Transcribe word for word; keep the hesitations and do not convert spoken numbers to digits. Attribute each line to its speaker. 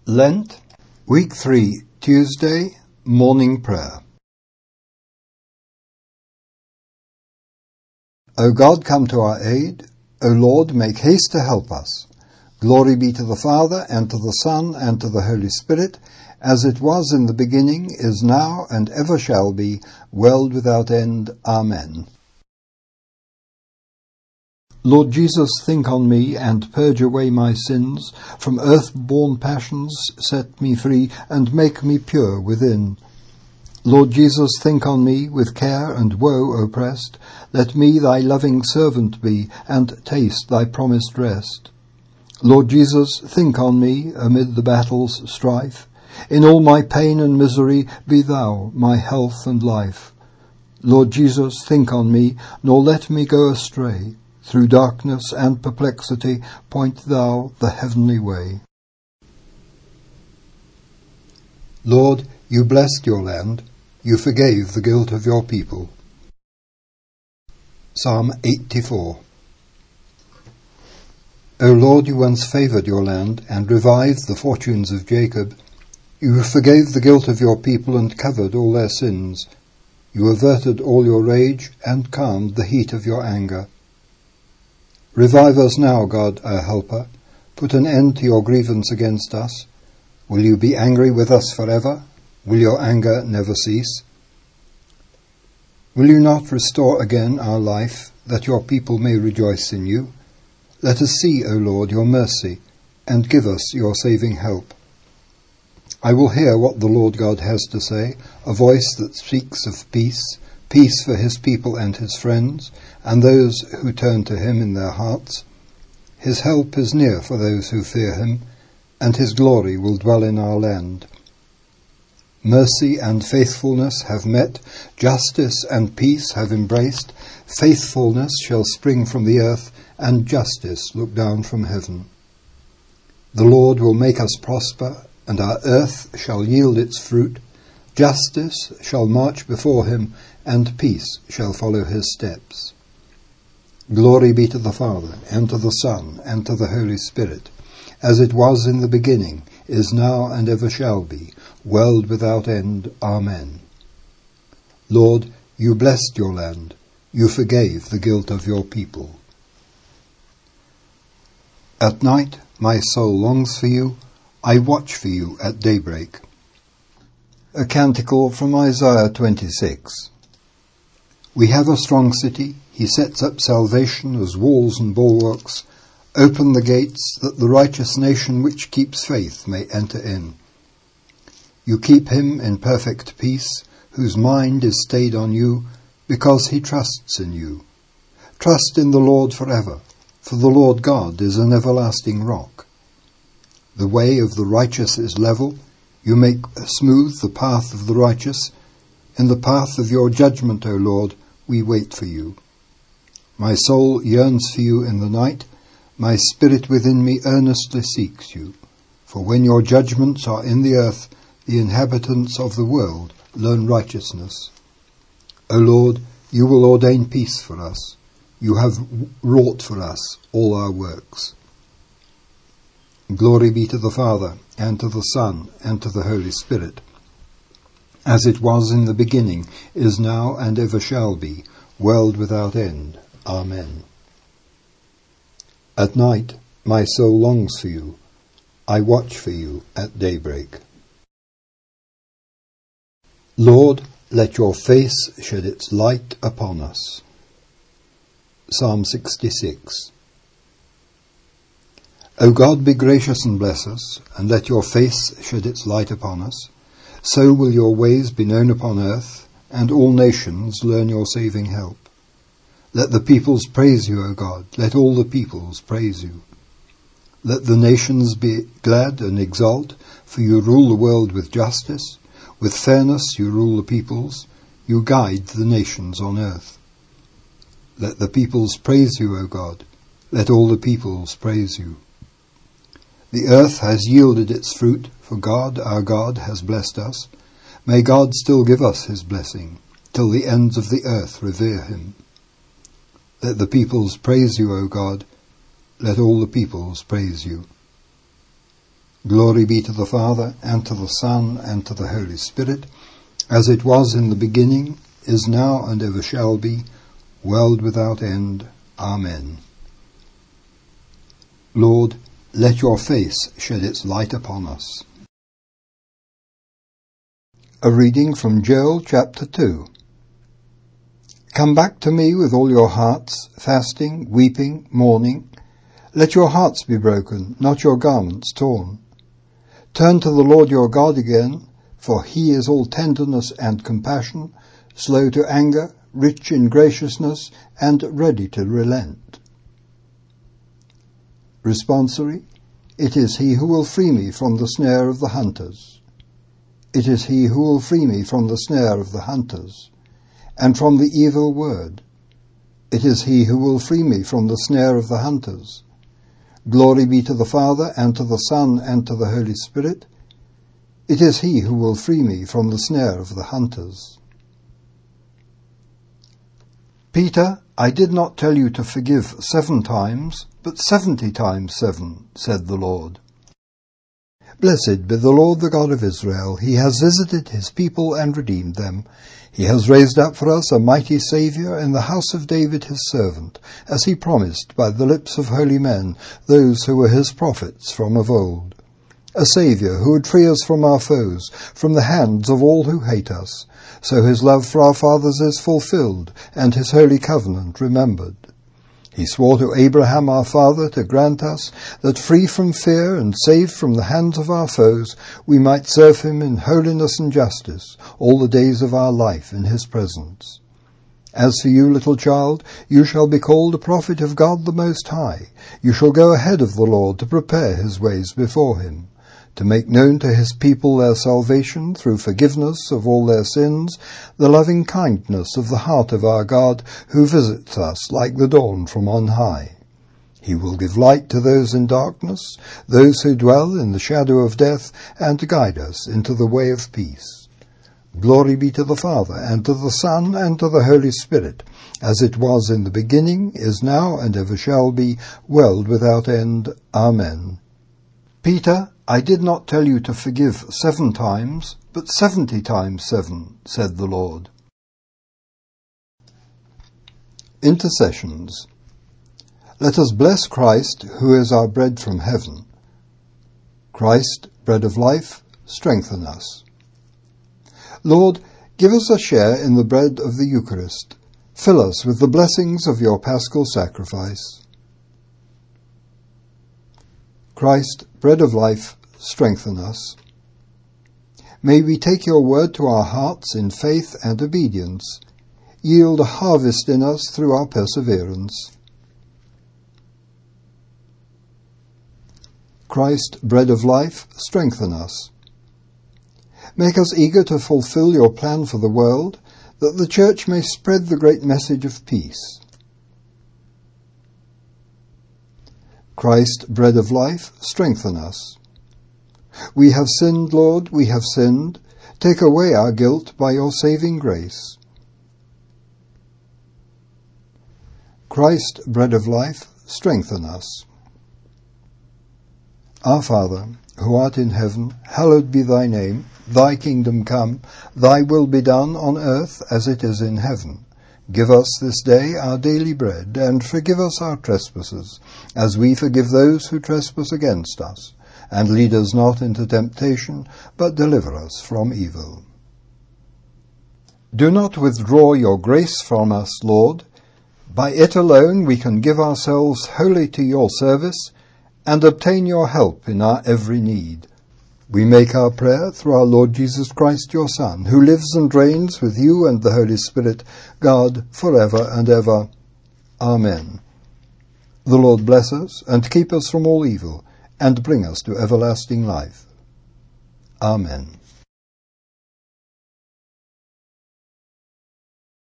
Speaker 1: Lent, Week three, Tuesday, Morning Prayer. O God, come to our aid. O Lord, make haste to help us. Glory be to the Father, and to the Son, and to the Holy Spirit, as it was in the beginning, is now, and ever shall be, world without end. Amen. Lord Jesus, think on me, and purge away my sins. From earth-born passions set me free, and make me pure within. Lord Jesus, think on me, with care and woe oppressed. Let me thy loving servant be, and taste thy promised rest. Lord Jesus, think on me, amid the battle's strife. In all my pain and misery, be thou my health and life. Lord Jesus, think on me, nor let me go astray. Through darkness and perplexity, point thou the heavenly way. Lord, you blessed your land. You forgave the guilt of your people. Psalm eighty-four. O Lord, you once favoured your land and revived the fortunes of Jacob. You forgave the guilt of your people and covered all their sins. You averted all your rage and calmed the heat of your anger. Revive us now, God, our helper. Put an end to your grievance against us. Will you be angry with us forever? Will your anger never cease? Will you not restore again our life, that your people may rejoice in you? Let us see, O Lord, your mercy, and give us your saving help. I will hear what the Lord God has to say, a voice that speaks of peace, peace for his people and his friends, and those who turn to him in their hearts. His help is near for those who fear him, and his glory will dwell in our land. Mercy and faithfulness have met, justice and peace have embraced. Faithfulness shall spring from the earth, and justice look down from heaven. The Lord will make us prosper, and our earth shall yield its fruit. Justice shall march before him, and peace shall follow his steps. Glory be to the Father, and to the Son, and to the Holy Spirit, as it was in the beginning, is now, and ever shall be, world without end. Amen. Lord, you blessed your land. You forgave the guilt of your people. At night my soul longs for you. I watch for you at daybreak. A canticle from Isaiah twenty-six. We have a strong city. He sets up salvation as walls and bulwarks. Open the gates, that the righteous nation which keeps faith may enter in. You keep him in perfect peace, whose mind is stayed on you, because he trusts in you. Trust in the Lord forever, for the Lord God is an everlasting rock. The way of the righteous is level. You make smooth the path of the righteous. In the path of your judgment, O Lord, we wait for you. My soul yearns for you in the night. My spirit within me earnestly seeks you. For when your judgments are in the earth, the inhabitants of the world learn righteousness. O Lord, you will ordain peace for us. You have wrought for us all our works. Glory be to the Father, and to the Son, and to the Holy Spirit, as it was in the beginning, is now, and ever shall be, world without end. Amen. At night my soul longs for you. I watch for you at daybreak. Lord, let your face shed its light upon us. Psalm sixty-six. O God, be gracious and bless us, and let your face shed its light upon us. So will your ways be known upon earth, and all nations learn your saving help. Let the peoples praise you, O God. Let all the peoples praise you. Let the nations be glad and exult, for you rule the world with justice. With fairness you rule the peoples. You guide the nations on earth. Let the peoples praise you, O God. Let all the peoples praise you. The earth has yielded its fruit, for God, our God, has blessed us. May God still give us his blessing, till the ends of the earth revere him. Let the peoples praise you, O God. Let all the peoples praise you. Glory be to the Father, and to the Son, and to the Holy Spirit, as it was in the beginning, is now, and ever shall be, world without end. Amen. Lord, let your face shed its light upon us. A reading from Joel chapter two. Come back to me with all your hearts, fasting, weeping, mourning. Let your hearts be broken, not your garments torn. Turn to the Lord your God again, for he is all tenderness and compassion, slow to anger, rich in graciousness, and ready to relent. Responsory, it is he who will free me from the snare of the hunters. It is he who will free me from the snare of the hunters, and from the evil word. It is he who will free me from the snare of the hunters. Glory be to the Father, and to the Son, and to the Holy Spirit. It is he who will free me from the snare of the hunters. Peter, I did not tell you to forgive seven times, but seventy times seven, said the Lord. Blessed be the Lord, the God of Israel. He has visited his people and redeemed them. He has raised up for us a mighty Saviour in the house of David his servant, as he promised by the lips of holy men, those who were his prophets from of old. A Saviour who would free us from our foes, from the hands of all who hate us. So his love for our fathers is fulfilled, and his holy covenant remembered. He swore to Abraham our father to grant us that, free from fear and saved from the hands of our foes, we might serve him in holiness and justice all the days of our life in his presence. As for you, little child, you shall be called a prophet of God the Most High. You shall go ahead of the Lord to prepare his ways before him, to make known to his people their salvation through forgiveness of all their sins, the loving kindness of the heart of our God, who visits us like the dawn from on high. He will give light to those in darkness, those who dwell in the shadow of death, and to guide us into the way of peace. Glory be to the Father, and to the Son, and to the Holy Spirit, as it was in the beginning, is now, and ever shall be, world without end. Amen. Peter, I did not tell you to forgive seven times, but seventy times seven, said the Lord. Intercessions. Let us bless Christ, who is our bread from heaven. Christ, bread of life, strengthen us. Lord, give us a share in the bread of the Eucharist. Fill us with the blessings of your paschal sacrifice. Christ, bread of life, strengthen us. May we take your word to our hearts in faith and obedience. Yield a harvest in us through our perseverance. Christ, bread of life, strengthen us. Make us eager to fulfill your plan for the world, that the Church may spread the great message of peace. Christ, bread of life, strengthen us. We have sinned, Lord, we have sinned. Take away our guilt by your saving grace. Christ, bread of life, strengthen us. Our Father, who art in heaven, hallowed be thy name. Thy kingdom come, thy will be done on earth as it is in heaven. Give us this day our daily bread, and forgive us our trespasses, as we forgive those who trespass against us. And lead us not into temptation, but deliver us from evil. Do not withdraw your grace from us, Lord. By it alone we can give ourselves wholly to your service, and obtain your help in our every need. We make our prayer through our Lord Jesus Christ, your Son, who lives and reigns with you and the Holy Spirit, God, for ever and ever. Amen. The Lord bless us and keep us from all evil, and bring us to everlasting life. Amen.